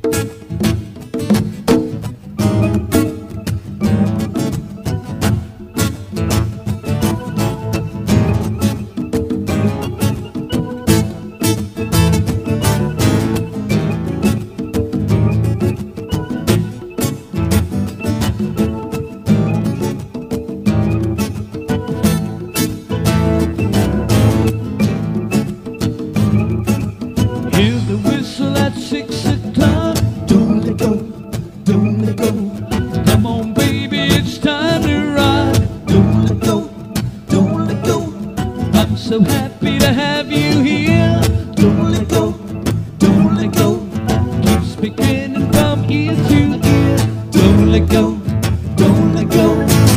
So happy to have you here. Don't let go, don't let go. Keep speaking from ear to ear. Don't let go, don't let go.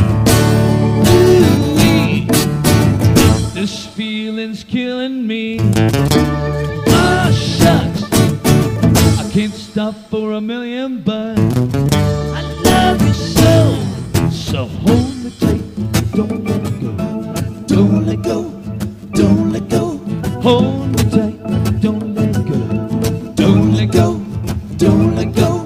Ooh, this feeling's killing me. Ah, shucks, I can't stop for a million, but I love you so. So hold me tight, don't let go, don't let go. Don't let go, hold me tight, don't let go, don't let go, don't let go.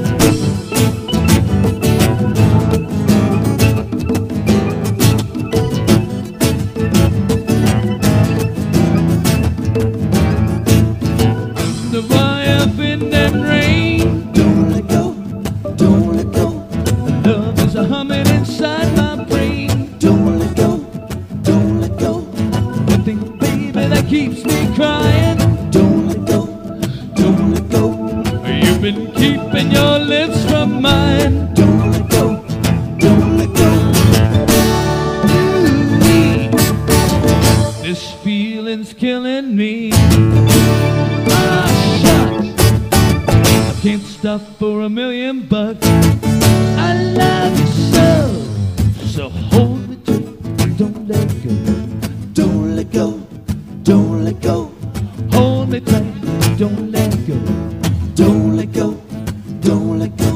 The fire up in that rain, don't let go, don't let go. Love is a humming inside my brain, don't let go, don't let go. Thing, baby, that keeps me crying. Don't let go, don't let go. You've been keeping your lips from mine. Don't let go, don't let go. Ooh, this feeling's killing me. Ah, shucks, I can't stop for a million bucks. I love you so, so hold me tight, don't let go. Don't let go, don't let go. Hold me tight, don't let go. Don't let go, don't let go.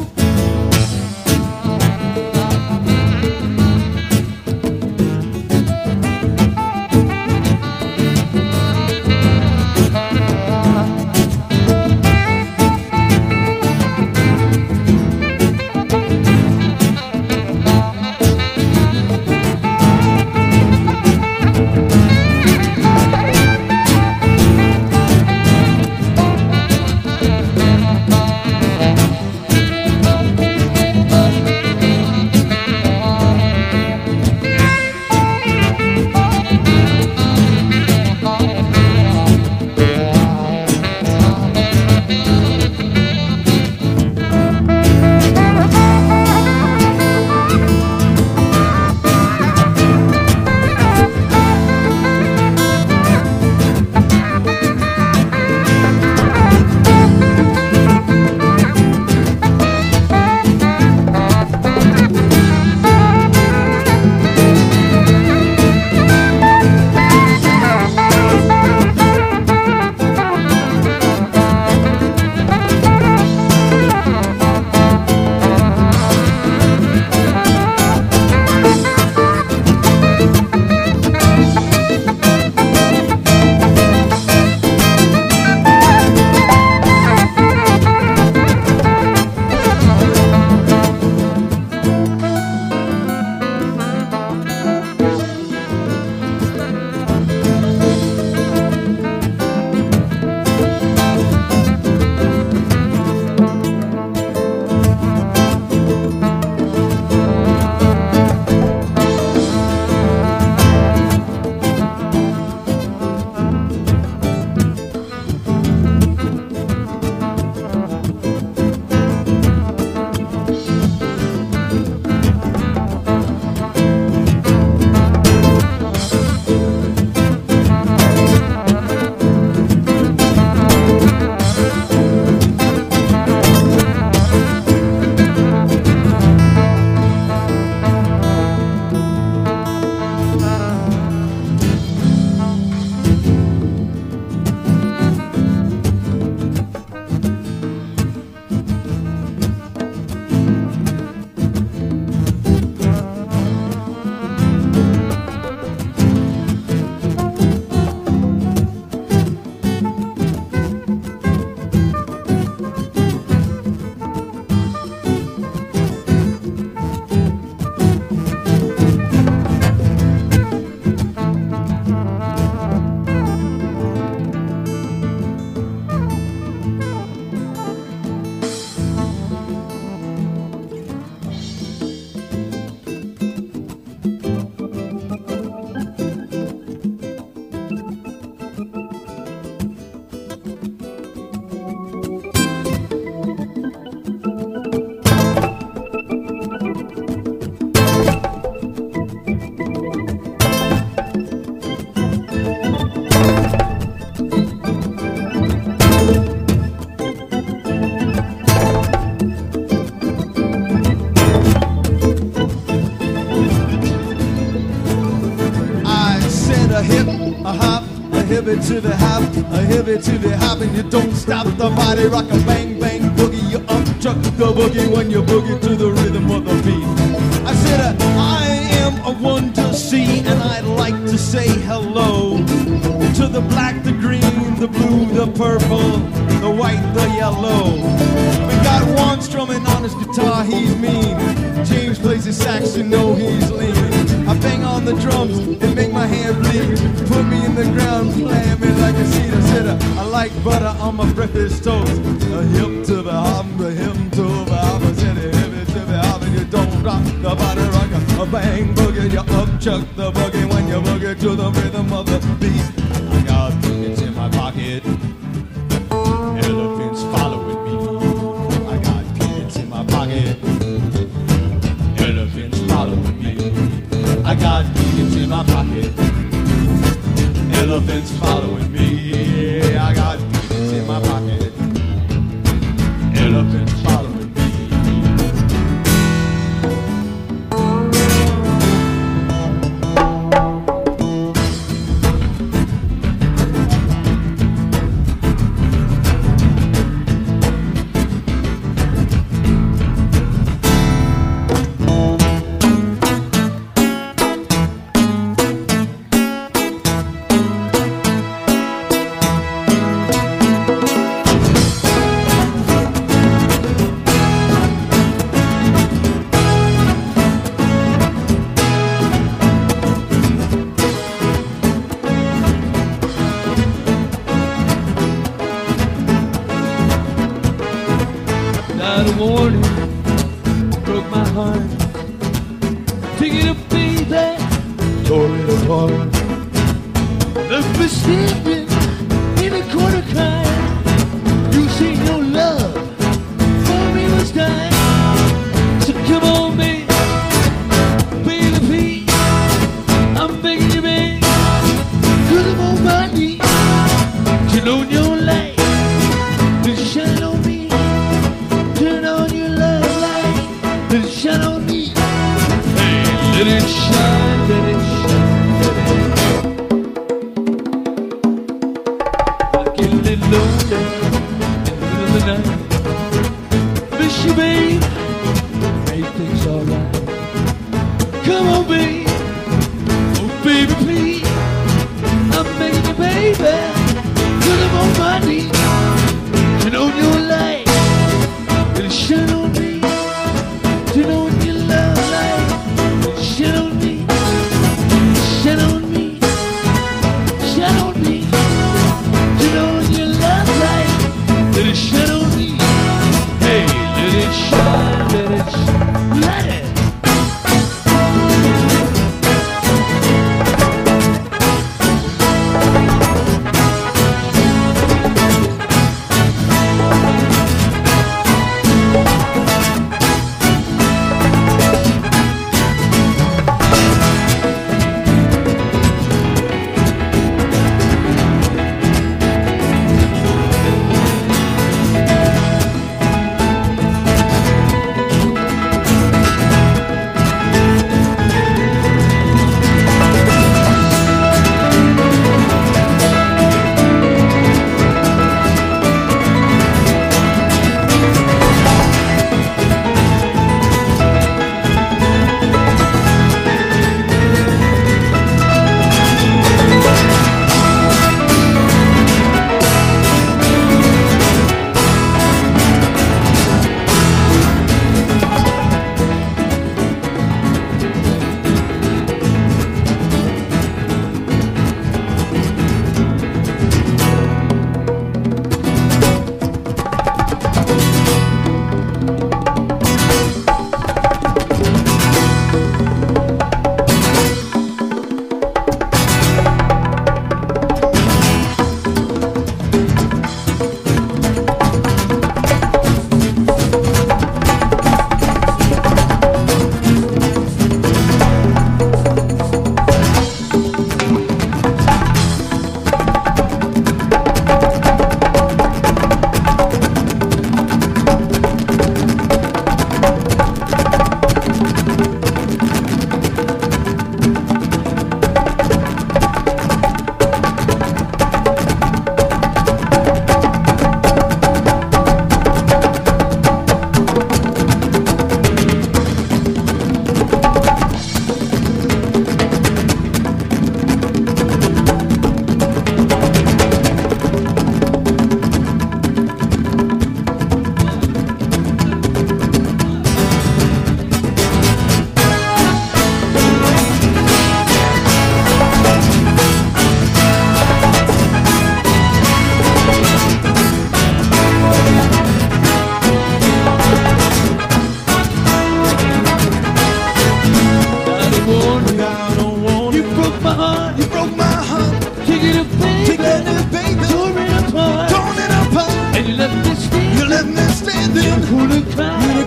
hippie to the hop, a hippie to the hop, and you don't stop the body rock a bang bang boogie. You upchuck the boogie when you boogie to the rhythm of the beat. I said I am a one to see, and I'd like to say hello to the black, the green, the blue, the purple, the white, the yellow. We got Juan strumming on his guitar, he's mean. James plays his sax, you know he's lean. I bang on the drums and make my hand bleed. Put me in the ground, playing me like a seed. I said I like butter on my breakfast toast. A hip to the hop, a hip to the hop. I said a hip to the hop, and you don't rock the body rocker. A bang boogie, you upchuck the boogie when you boogie to the rhythm of the beat. I got tickets in my pocket, elephants following me. I got tickets in my pocket, elephants following me. I got tickets in my pocket, elephants following me. I got tickets in my pocket, elephants following me. Without a warning, broke my heart. Pick it up, baby, tore it apart. Left me sleeping in a corner crying. You see no love for me was dying. So come on, baby, baby, please. I'm begging you, baby, 'cause I'm on my knees. Turn on your light, shine on me. Turn on your love light, let it shine on me. Hey, let it shine, let it shine, let it shine. I get a little lonely in the middle of the night. Miss you, babe, make things alright. Come on, babe, oh baby, please. I'm begging you, baby, 'cause I'm on my knees. Turn on your light, let it shine on me. Turn on your love light, let it shine on me. Shine on me, shine on me. Turn on your love light, let it shine on me. Hey, let it shine, let it shine, let it.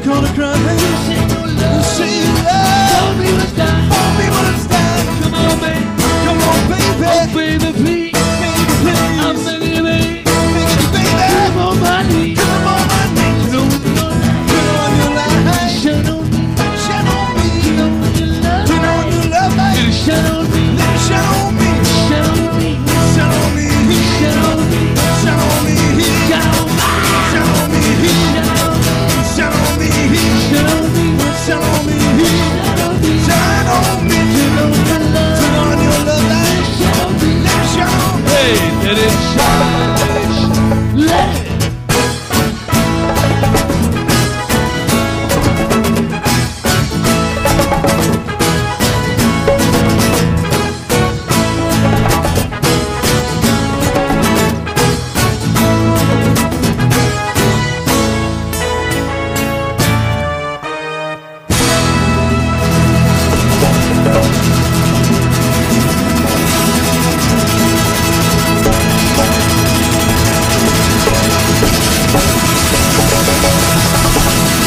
gonna cry, baby. Say no love. Say love. Don't be what's done. Hold me when it's done. Come on, baby. Come on, baby. Oh, baby, please. Baby, please. I'm begging you, baby. Baby. Come on, my knees. Come on, my knees. Turn on your light. Turn on your light. Shine on me. Shine on me. Turn on your love. Turn on your love light. Shine on me. Let it shine on me. Shine on me. Shine on me. Shine on me. Shine on me. Shine on me. Shine on me. Shine on me. Shine on me. Shine on me. Shine on me. Shine on me. Shine on me. Turn on your love. Turn on your love light. Shine on me. Let it shine on me. Hey, let it shine. Let it.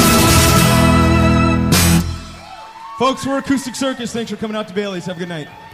Folks, we're Acoustic Circus. Thanks for coming out to Bailey's. Have a good night.